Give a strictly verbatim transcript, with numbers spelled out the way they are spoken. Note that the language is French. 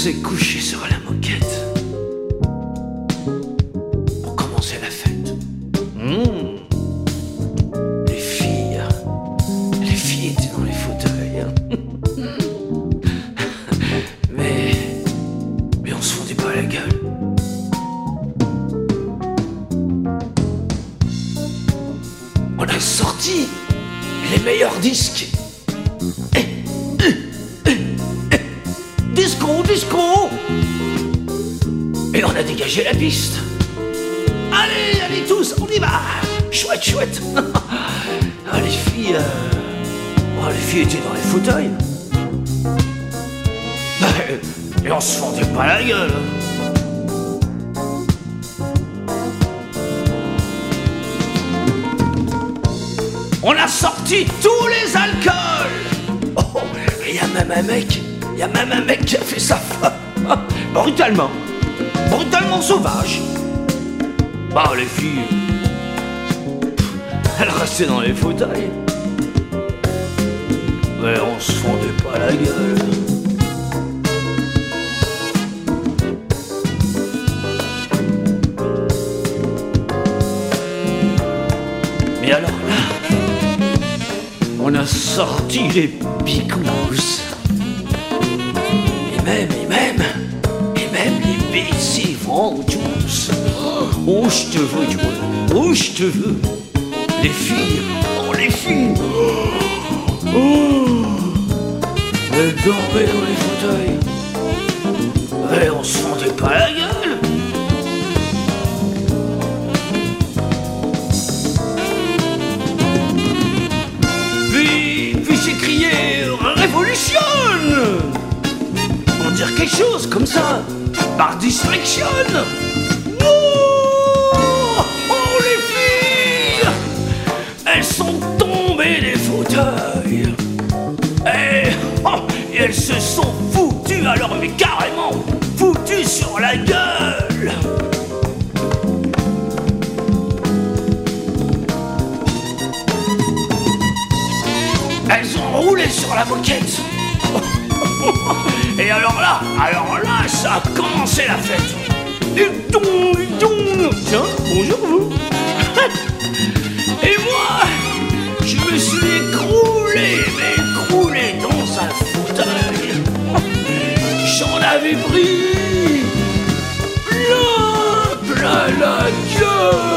s'est couché sur la moquette pour commencer la fête. Mmh. Les filles, les filles étaient dans les fauteuils. mais, mais on se fondait pas la gueule. On a sorti les meilleurs disques. Eh, eh, eh, eh. Disco, disco. Et on a dégagé la piste. Allez, allez tous, on y va. Chouette, chouette. Ah, les filles, euh... oh, les filles étaient dans les fauteuils. Et on se fendait pas la gueule. On a sorti tous les alcools. Oh, il y a même un mec, il y a même un mec qui a fait ça brutalement, brutalement sauvage. Bah les filles, elles restaient dans les fauteuils. Mais on se fendait pas la gueule. Mais alors là, on a sorti les picous. Et même, et même, et même les baisers vendus. Oh, je te veux, tu vois. Oh, je te veux. Les filles, oh, les filles. Oh, elles dormaient dans les fauteuils. Et on se fendait pas la gueule. Révolutionne pour dire quelque chose comme ça, par distraction. Oh, oh les filles, elles sont tombées des fauteuils. Et, oh, et elles se sont foutues, alors mais carrément foutues sur la gueule. Elles ont roulé sur la moquette. Et alors là, alors là, ça a commencé la fête. Et donc, donc, tiens, bonjour vous. Et moi, je me suis écroulé, mais écroulé dans un fauteuil. J'en avais pris plein, plein la gueule.